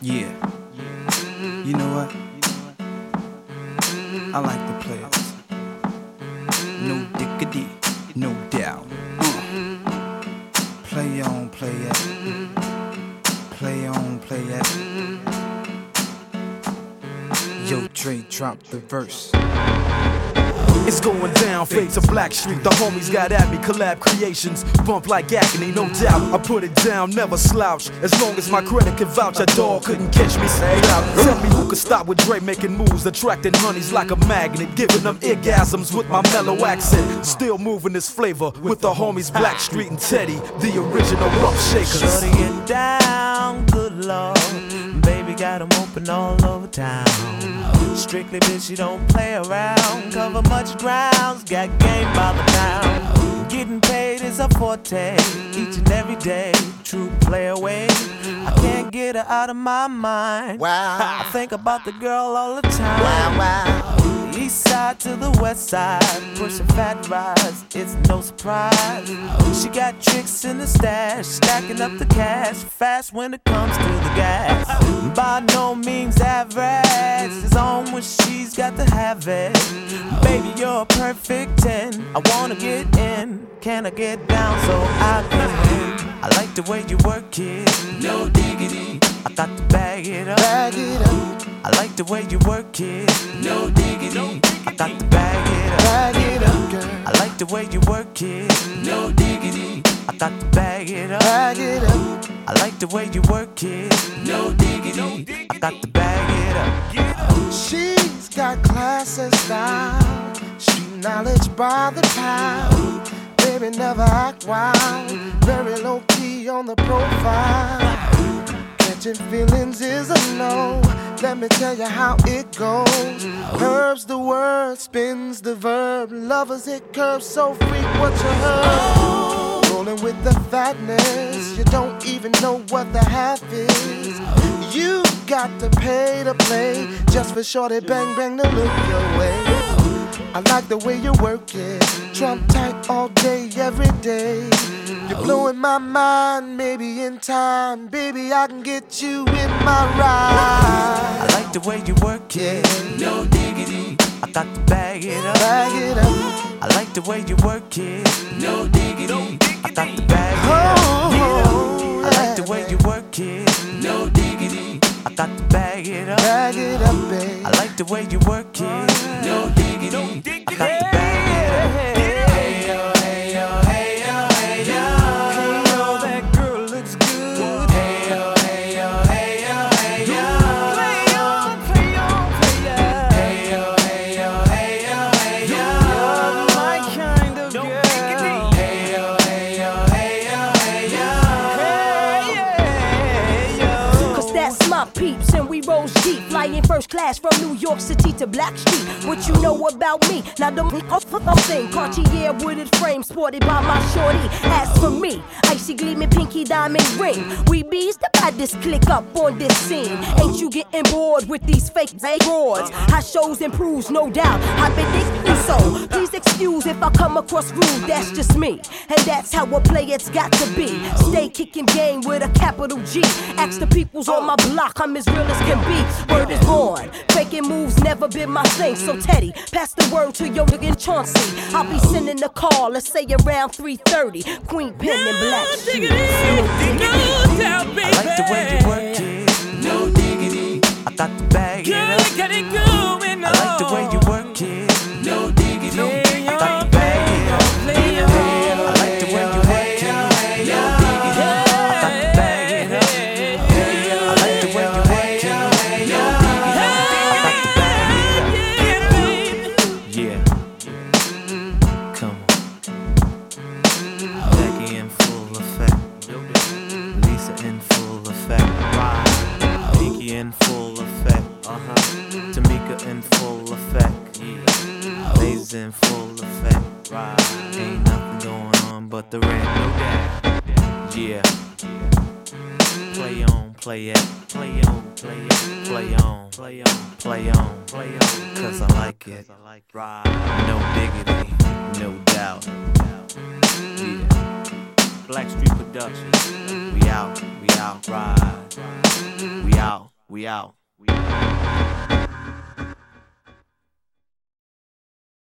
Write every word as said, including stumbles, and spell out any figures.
Yeah. You know what? I like the players. No diggity, no doubt. Uh. Play on, play it. Play on, play it. Yo, Dre, drop the verse. It's going down, fade to Blackstreet. The homies got at me, collab creations. Bump like agony, no doubt. I put it down, never slouch. As long as my credit can vouch, a dog couldn't catch me, say out. Tell me who could stop with Dre making moves, attracting honeys like a magnet, giving them orgasms with my mellow accent. Still moving this flavor with the homies Blackstreet and Teddy, the original rough shakers. Shorty get down, good lord. Baby got 'em open all over town. Strictly bitch, you don't play around. Cover much grounds, got game by the pound. Getting paid is a forte, each and every day. True play away. I can't get her out of my mind. Wow. I think about the girl all the time. Wow, wow. East side to the west side, pushing fat rides, it's no surprise. She got tricks in the stash, stacking up the cash, fast when it comes to the gas. By no means average, it's on when she's got to have it. Baby, you're a perfect ten, I wanna get in, can I get down so I can win? I like the way you work it, no diggity, I got to bag it up. Bag it up. I like the way you work it, no diggity, I got to bag it up. Bag it up, girl. I like the way you work it, no diggity, I got to bag it up. Bag it up. I like the way you work it, no diggity, I got to bag it up. She's got class and style, street knowledge by the pound. Baby never act wild, very low key on the profile. Catching feelings is a no. Let me tell you how it goes. Curves the word, spins the verb. Lovers it curves so freak what you heard. Rolling with the fatness, you don't even know what the half is. You got to pay to play just for shorty bang bang to look your way. I like the way you work it, Trump tight all day, every day. You're blowing my mind, maybe in time, baby I can get you in my ride. I like the way you work it, no diggity, I got to bag it up. Bag it up. I like the way you work it, no diggity, I got to bag it up. Oh, I like the way you work it, no diggity, I got to bag it up. Bag it up, babe. I like the way you work it, no diggity, I got to bag it up. Hey yo, hey yo, hey yo, hey yo, hey yo, that girl looks good. Hey yo, hey yo, hey yo, hey yo, play on, play on, play on. Hey yo, hey yo, hey yo, hey yo, you're my kind of girl. Hey yo, hey yo, hey yo, hey yo, hey yo. Cause that's my peeps and we roll deep. Flying first class from New York City to Blackstreet. What you know about me? Now the thing Cartier wooded frame sported by my shorty. As for me, icy gleaming pinky diamond ring. We bees the baddest click up on this scene. Ain't you getting bored with these fake broads? How shows improves, no doubt. I've been thinking so. Please excuse if I come across rude, that's just me. And that's how a player's got to be. Stay kicking game with a capital G. Ask the peoples on my block, I'm as real as can be. Word is born, faking moves never been my thing. So Teddy, pass the word to your nigga Chauncey. I'll be sending the call, let's say around three thirty. Queen Pen and Black Sheep. I like the way you work it, no diggity, I got to bag it up. I like the way you work it, no diggity, I got to bag it up. I like the way you work it, no diggity, I got to bag it up. I like the way you work it, no diggity, I got to bag it up. Yeah, come on. Becky in full effect, Lisa in full effect, Pinky in full effect, uh-huh. Tamika in full effect, yeah. Lays in full effect, right. Ain't nothing going on but the rent, no doubt. Yeah. Play on, play it, play on, play it, play on, play on, play on, play on, cause I like it, right. No diggity, no doubt. Yeah. Blackstreet Productions, we out, we out, ride, we out. We out. We out.